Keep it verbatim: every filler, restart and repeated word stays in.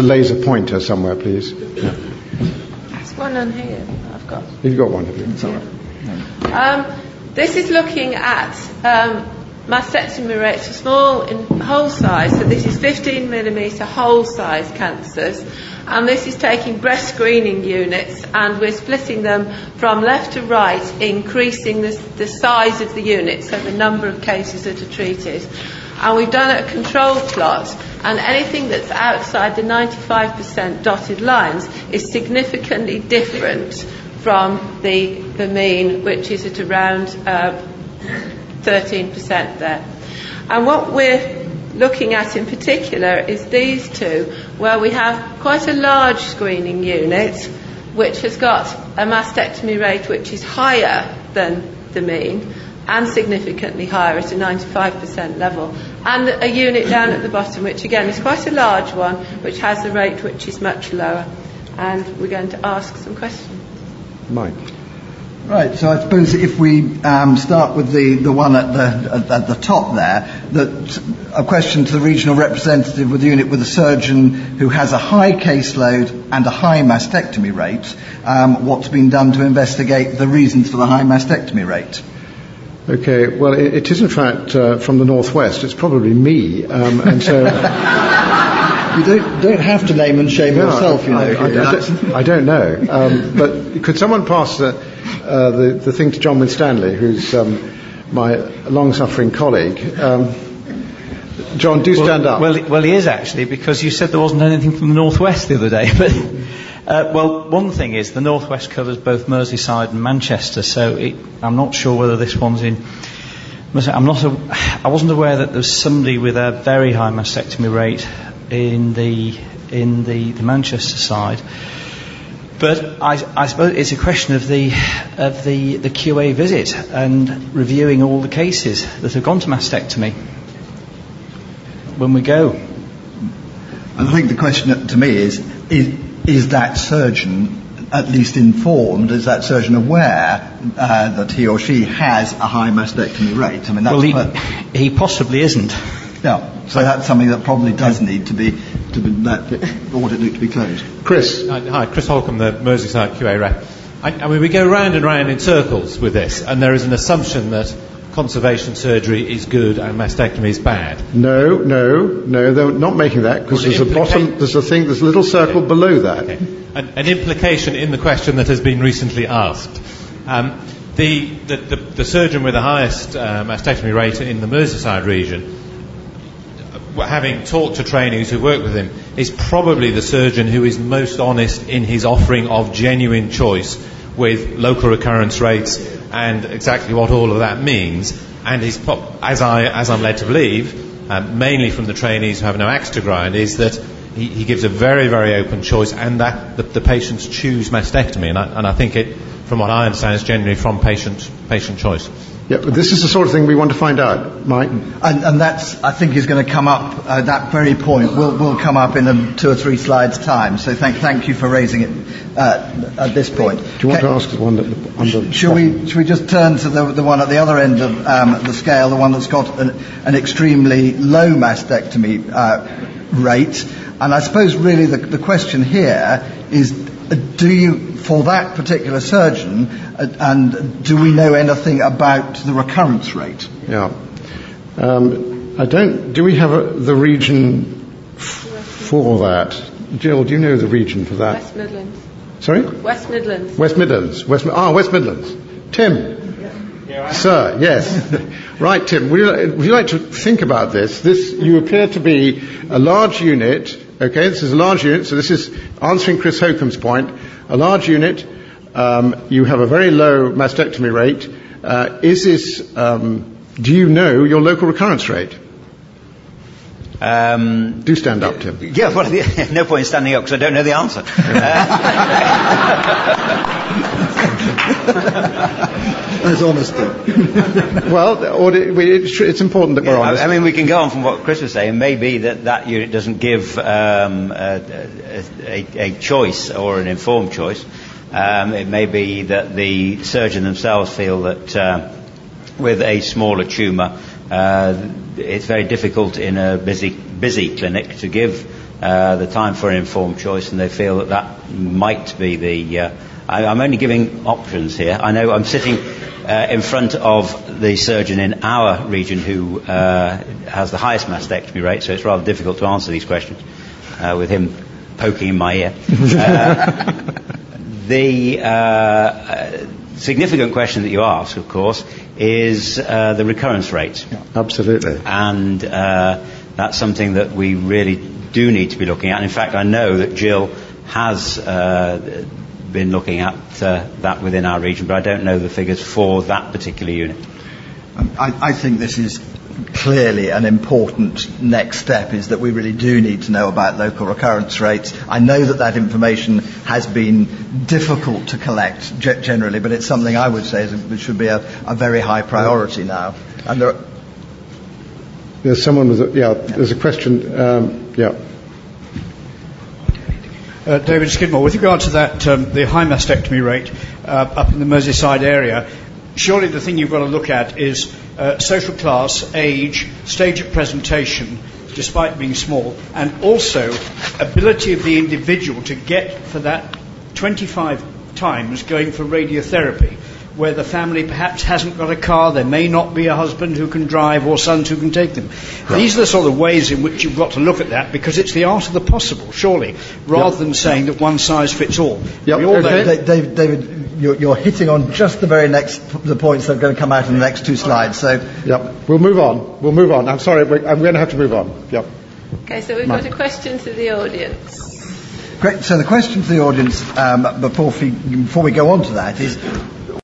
laser pointer somewhere, please. Yeah. There's one on here. I've got. You've got one, have you? Sorry. Um, this is looking at um, mastectomy rates for small in whole size. So this is fifteen millimetre whole size cancers. And this is taking breast screening units, and we're splitting them from left to right, increasing the, the size of the unit, so the number of cases that are treated. And we've done a control plot, and anything that's outside the ninety-five percent dotted lines is significantly different from the, the mean, which is at around uh, thirteen percent there. And what we're looking at in particular is these two, where we have quite a large screening unit which has got a mastectomy rate which is higher than the mean and significantly higher at a ninety-five percent level, and a unit down at the bottom which again is quite a large one which has a rate which is much lower. And we're going to ask some questions. Mike. Right, so I suppose if we um, start with the, the one at the at, at the top there, that a question to the regional representative with the unit with a surgeon who has a high caseload and a high mastectomy rate, um, what's been done to investigate the reasons for the high mastectomy rate? Okay, well, it, it is in fact uh, from the northwest. It's probably me, um, and so. You don't, don't have to name and shame no, yourself, you know. I, I, I, don't, I don't know. Um, but could someone pass the, uh, the, the thing to John Winstanley, who's um, my long-suffering colleague? Um, John, do stand well, up. Well, well, he is actually, because you said there wasn't anything from the northwest the other day. But uh, well, one thing is the northwest covers both Merseyside and Manchester, so it, I'm not sure whether this one's in. I'm not. A, I wasn't aware that there's somebody with a very high mastectomy rate in the in the, the Manchester side, but I, I suppose it's a question of the of the, the Q A visit and reviewing all the cases that have gone to mastectomy when we go. I think the question to me is is, is that surgeon at least informed? Is that surgeon aware uh, that he or she has a high mastectomy rate? I mean, that's well, he, he possibly isn't. Yeah, so that's something that probably does need to be, to be that audit need to be closed. Chris. Hi, hi, Chris Holcomb, the Merseyside Q A rep. I, I mean, we go round and round in circles with this, and there is an assumption that conservation surgery is good and mastectomy is bad. No, no, no, they're not making that, because Well, there's a implica- bottom, there's a thing, there's a little circle okay. below that. Okay. An, an implication in the question that has been recently asked. Um, the, the, the, the surgeon with the highest uh, mastectomy rate in the Merseyside region, having talked to trainees who work with him, is probably the surgeon who is most honest in his offering of genuine choice with local recurrence rates and exactly what all of that means. And he's, as, I, as I'm led to believe, um, mainly from the trainees who have no axe to grind, is that he, he gives a very, very open choice, and that the, the patients choose mastectomy. And I, and I think it, from what I understand, is generally from patient patient choice. Yeah, but this is the sort of thing we want to find out, Mike. And, and that's, I think, is going to come up, uh, that very point will, will come up in a two or three slides' time. So thank, thank you for raising it uh, at this point. Do you want Can, to ask the one that the, under... Shall we, shall we just turn to the, the one at the other end of um, the scale, the one that's got an, an extremely low mastectomy uh, rate? And I suppose really the, the question here is, uh, do you, for that particular surgeon, uh, and do we know anything about the recurrence rate? Yeah. Um, I don't... Do we have a, the region f- for that? Jill, do you know the region for that? West Midlands. Sorry? West Midlands. West Midlands. West, ah, West Midlands. Tim. Yeah. Sir, yes. Right, Tim, would you, would you like to think about this? This, you appear to be a large unit. Okay, this is a large unit, so this is answering Chris Holcomb's point. A large unit, um, you have a very low mastectomy rate. Uh, is this, um, do you know your local recurrence rate? Um, Do stand up, Tim. Yeah, well, no point in standing up because I don't know the answer. As honesty. Well, it's important that we're yeah, honest. I mean, we can go on from what Chris was saying. Maybe that that unit doesn't give um, a, a, a choice or an informed choice. Um, it may be that the surgeon themselves feel that uh, with a smaller tumour, uh, it's very difficult in a busy busy clinic to give uh, the time for an informed choice, and they feel that that might be the... Uh, I, I'm only giving options here. I know I'm sitting uh, in front of the surgeon in our region who uh, has the highest mastectomy rate, so it's rather difficult to answer these questions uh, with him poking in my ear. Uh, the uh, significant question that you ask, of course, is uh, the recurrence rate. Yeah, absolutely. And uh, that's something that we really do need to be looking at. And in fact, I know that Jill has uh, been looking at uh, that within our region, but I don't know the figures for that particular unit. I, I think this is clearly an important next step, is that we really do need to know about local recurrence rates. I know that that information has been difficult to collect g- generally, but it's something I would say is a, should be a, a very high priority now. And there are There's someone with a, yeah, there's a question, um, yeah. Uh, David Skidmore, with regard to that, um, the high mastectomy rate uh, up in the Merseyside area, surely the thing you've got to look at is uh, social class, age, stage of presentation, despite being small, and also ability of the individual to get for that twenty-five times going for radiotherapy, where the family perhaps hasn't got a car, there may not be a husband who can drive or sons who can take them. Right. These are the sort of ways in which you've got to look at that, because it's the art of the possible, surely, rather yep. than saying that one size fits all. Yep. We all okay. know David, David you're, you're hitting on just the very next, the points that are going to come out in the next two slides. So, yep. We'll move on. We'll move on. I'm sorry, I'm going to have to move on. Yep. Okay, so we've got a question to the audience. Great. So the question to the audience um, before, we, before we go on to that is,